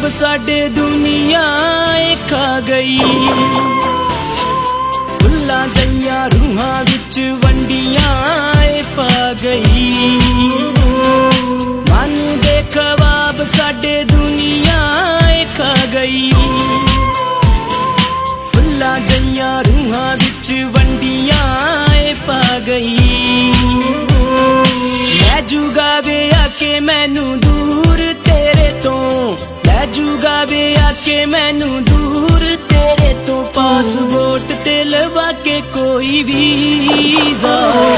ख्वाब साडे दुनिया खा गई। फुल्लां जइयां रूहां विच वंडियां पा गई। मन दे ख्वाब साडे दुनिया खा गई। फुल्लां जइयां रूहां विच वंडियां पा गई। लै जूगा वे आके मैनू दूर तेरे तो, लै जूगा वे आके मैनू दूर तेरे तो। पासपोर्ट ते लवा के कोई वीज़ा,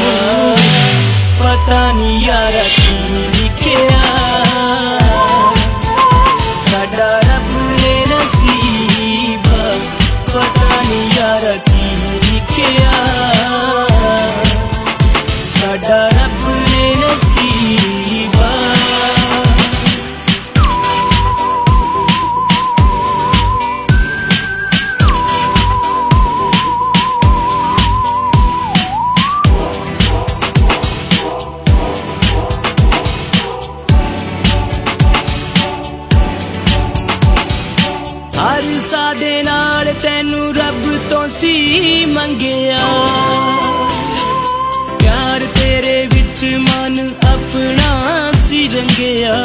पता नहीं यारा की लिखिया साडा रब ने नसीब। पता नहीं यारा की लिखिया साडा रब ने नसीब। हर सादे नाल तैनू रब तो सी मंगिया। प्यार तेरे विच मन अपना सी रंगिया।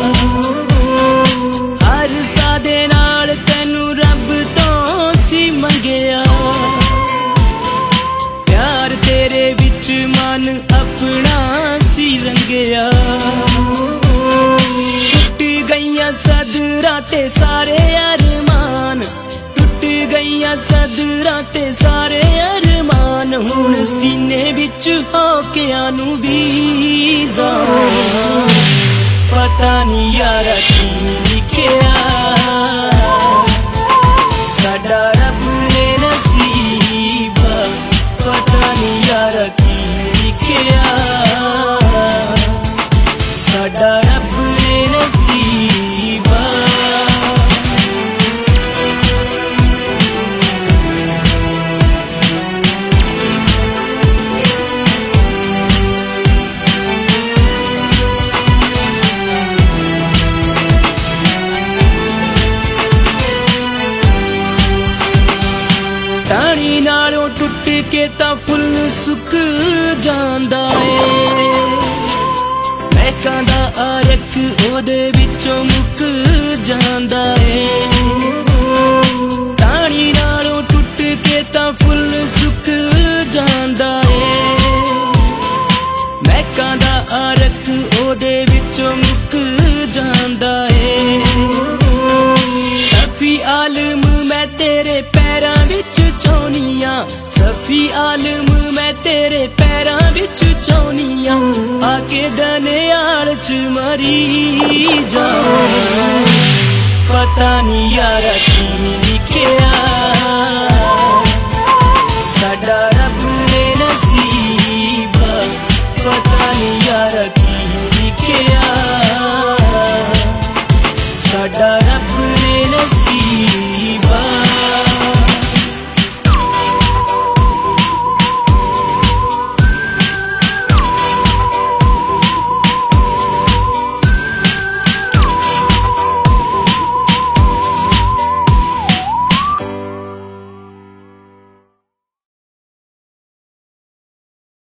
हर सादे नाल तैनू रब तो सी मंगिया। प्यार तेरे विच मन अपना सी रंगिया। टुट गईयां सदरां ते सारे अरमान, टुट गईयां सदरां ते सारे अरमान। हुण सीने विच होकियां नू वीज़ा, पता नहीं यारा की लिखिया साडा रब ने नसीब। पता नहीं यारा की लिखिया साडा रब ने नसीब। टाणी नालों टुट के ता फुल सुक जांदा ए। महकां दा आरख ओदे विचों मुक जांदा ए। टाणी नालों टुट के ता फुल सुक जांदा ए। महकां दा आरख ओदे विचों मुक जांदा ए। सफी आलम मैं तेरे पैरां विच चौनियां, सफी आलम